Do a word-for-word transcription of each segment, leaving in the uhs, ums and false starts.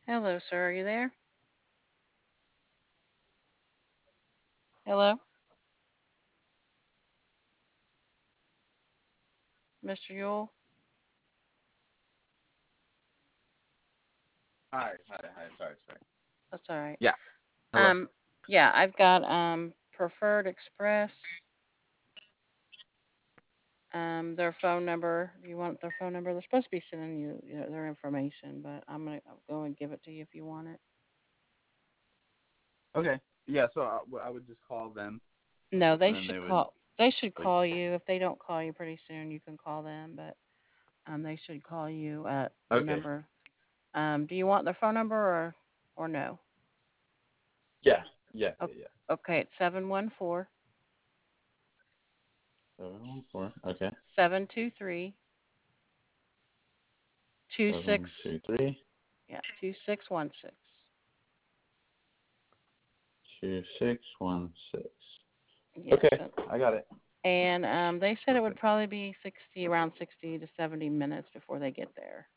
Hello, sir. Are you there? Hello, mister Yule. Hi, hi, hi. Sorry, sorry. That's all right. Yeah. Hello. Um, yeah, I've got um Preferred Express. Um, their phone number. Do you want their phone number? They're supposed to be sending you, you know, their information, but I'm gonna I'll go and give it to you if you want it. Okay. Yeah. So I, I would just call them, No, they and then they should would call. They should like. call you. If they don't call you pretty soon, you can call them. But um, they should call you at the Okay. number. Um, do you want their phone number or or no? Yeah. Yeah. O- Yeah. Yeah. Okay, it's seven one four Seven one four. Okay. seven two three two Seven six. two three Yeah, two six one six. two six one six. Yes, Okay. and, I got it. and um, they said it would Perfect. probably be sixty, around sixty to seventy minutes before they get there.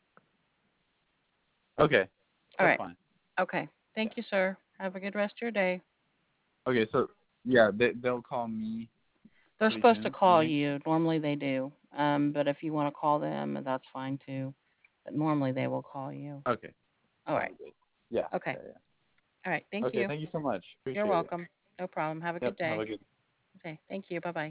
Okay. All That's right. fine. Okay. Yeah. Thank you, sir. Have a good rest of your day. Okay. So yeah, they they'll call me They're pretty supposed to soon. You call think? you. Normally they do. Um, but if you want to call them, that's fine too. But normally they will call you. Okay. All right. Sounds good. Yeah. Okay. Yeah. Yeah. All right. Thank Okay. you. Thank you so much. You're Appreciate it. welcome. No problem. Have a Yep. good Have day. a good Okay. Thank you. Bye bye.